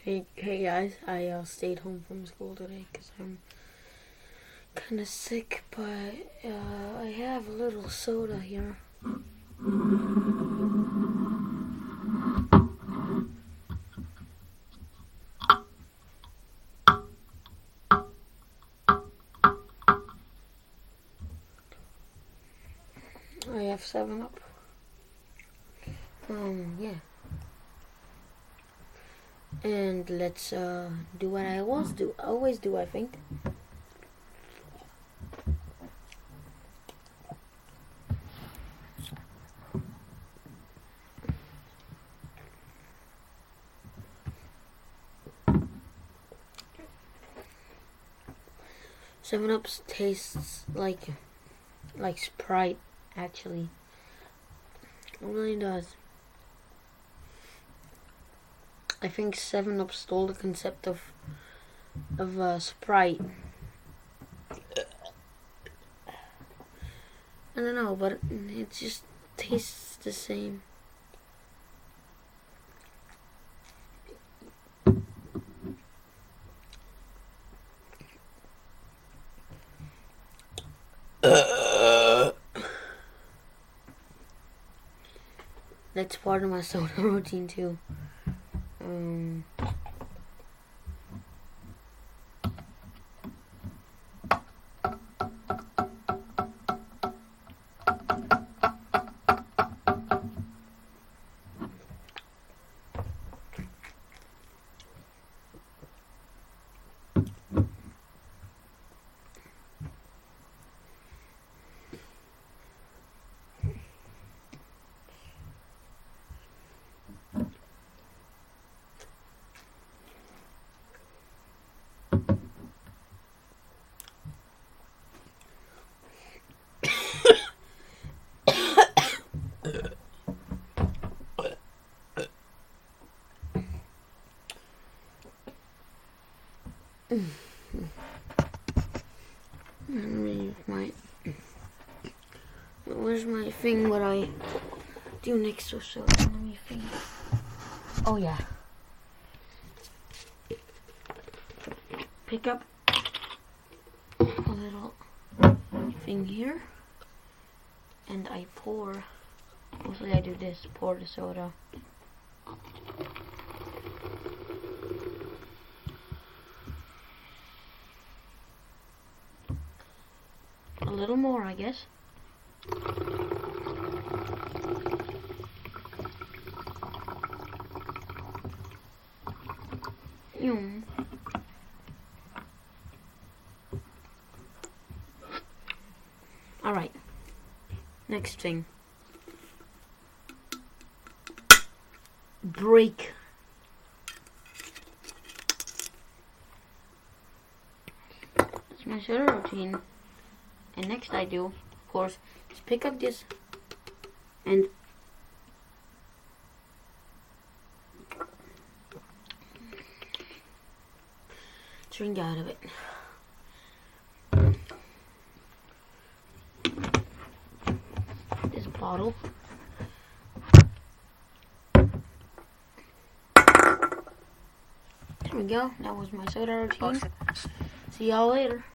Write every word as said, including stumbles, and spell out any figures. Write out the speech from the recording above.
Hey, hey guys, I uh, stayed home from school today because I'm kind of sick, but uh, I have a little soda here. I have seven up. Um, yeah. And let's uh, do what I always do, always do, I think. seven up tastes like like Sprite, actually. It really does. I think seven up stole the concept of of uh, Sprite. I don't know, but it just tastes the same. Uh. That's part of my soda routine too. Um, my where's my thing? What I do next or so? Let me think. Oh yeah. Pick up a little thing here, and I pour. Mostly I do this. Pour the soda. A little more, I guess. Mm. Alright. Next thing. Break. That's my soda routine. And next I do, of course, is pick up this and drink out of it. This bottle. There we go. That was my soda routine. See y'all later.